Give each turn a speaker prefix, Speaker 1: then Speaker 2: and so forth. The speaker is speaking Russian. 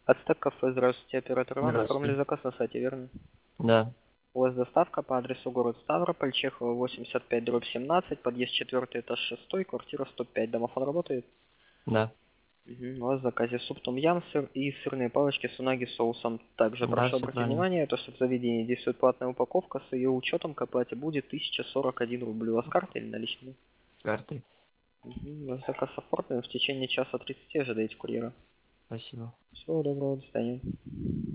Speaker 1: Ацтек кафе, здравствуйте, оператор Иван. Оформили
Speaker 2: Здравствуйте.
Speaker 1: заказ на сайте, верно?
Speaker 2: Да,
Speaker 1: У вас доставка по адресу город Ставрополь, Чехова, 85/17, подъезд 4, этаж 6, квартира 105. Домофон работает?
Speaker 2: да,
Speaker 1: У вас в заказе суп том-ям, сыр и сырные палочки с унаги соусом. Также
Speaker 2: да,
Speaker 1: прошу
Speaker 2: все
Speaker 1: обратить
Speaker 2: правильно.
Speaker 1: внимание, то, что в заведении действует платная упаковка, с ее учетом к оплате будет 1041 рубль. У вас карта или наличные?
Speaker 2: С картой.
Speaker 1: Ваш заказ оформлен, в течение часа 30 ожидайте курьера.
Speaker 2: Спасибо.
Speaker 1: Всего доброго, до свидания.